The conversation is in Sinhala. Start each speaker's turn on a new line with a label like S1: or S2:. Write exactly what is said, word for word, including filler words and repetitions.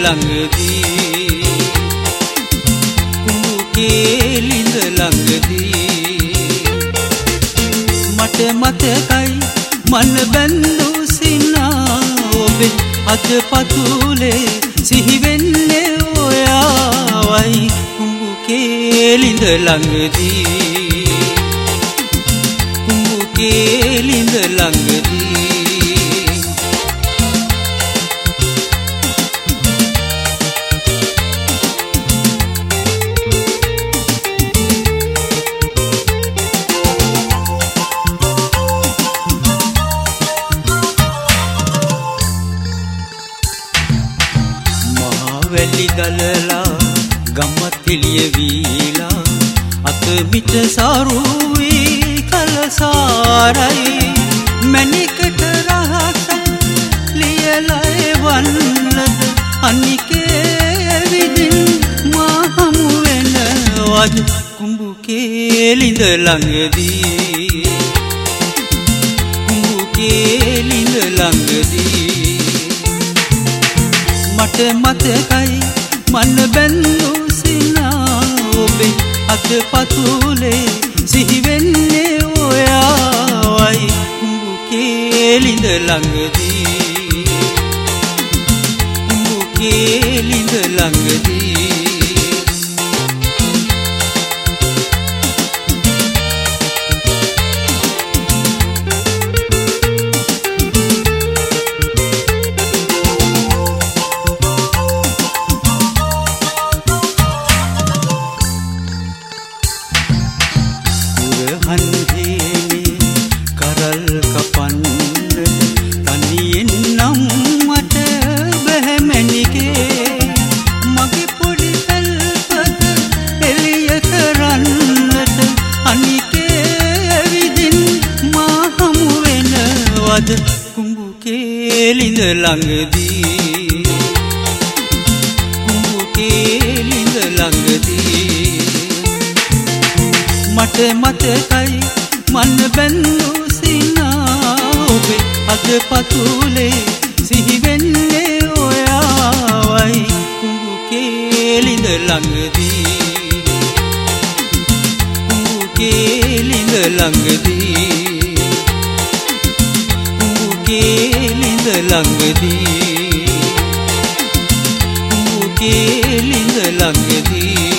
S1: ළඟදී කුඹු කේලිඳ ළඟදී මට මතකයි මන බැඳු සිනා ඔබේ අත පතුලේ සිහි වෙන්නේ ඔයාවයි කුඹු කේලිඳ ළඟදී කුඹු කේලිඳ ළඟදී වැලි ගලලා ගමත් එළිය වීලා අත මිට සරුවී කලසාරයි මණිකට රහස ලියලා එවන්නද අනිකේ විදින් මා හමු වෙනවද කුඹු කේලිඳ ළඟදී කුඹු කේලිඳ ළඟදී මට මතකයි මන බැඳු සිනා ඔබේ අත පතුලේ සිහි වෙන්නේ ඔයාවයි කුඹු කේලිඳ ළඟදී කුඹු කේලිඳ ළඟදී හන්දේනේ කරල් කපන්නට තනියෙන් නම් මට බැහැ මැනිකේ මගේ පොඩි පැල්පත එළිය කරන්නට අනිකේ විදින් මා හමු වෙනවද කුඹු කේලිඳ ළඟදී කුඹු කේලිඳ ළඟදී මට මතකයි මන බැඳු සිනා ඔබේ අත පතුලේ සිහි වෙන්නේ ඔයාවයි කුඹු කේලිඳ ළඟදී කුඹු කේලිඳ ළඟදී කුඹු කේලිඳ ළඟදී කුඹු කේලිඳ ළඟදී